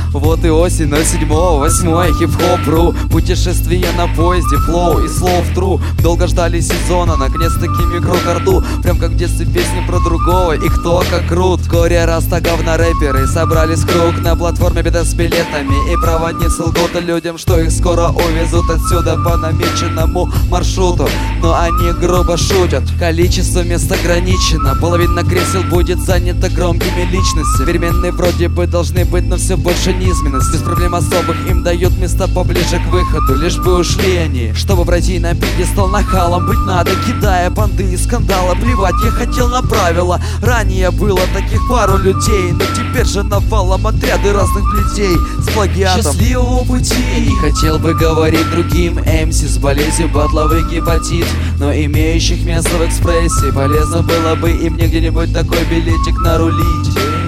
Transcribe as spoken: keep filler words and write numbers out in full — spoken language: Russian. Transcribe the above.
Вот и осень, но седьмого, восьмой хип-хоп.ру. Путешествие на поезде, флоу и слов тру. Долго ждали сезона, наконец-таки микрокарду. Прям как в детстве песни про другого, и кто как крут. Вскоре раста говна рэперы собрались круг на платформе беда с билетами. И проводницы лгут людям, что их скоро увезут отсюда по намеченному маршруту. Но они грубо шутят, количество мест ограничено. Половина кресел будет занята громкими личностями. Переменные вроде бы должны быть, но все больше низменность. Без проблем особых им дают места поближе к выходу. Лишь бы ушли они, чтобы пройти на пьедестал нахалом. Быть надо, кидая банды и скандалы. Плевать я хотел на правила. Ранее было таких пару людей, но теперь же навалом отряды разных людей с плагиатом. Счастливого пути. Я не хотел бы говорить другим эм си с болезнью батловый гепатит, но имеющих место в экспрессе полезно было бы им мне где-нибудь такой билетик нарулить.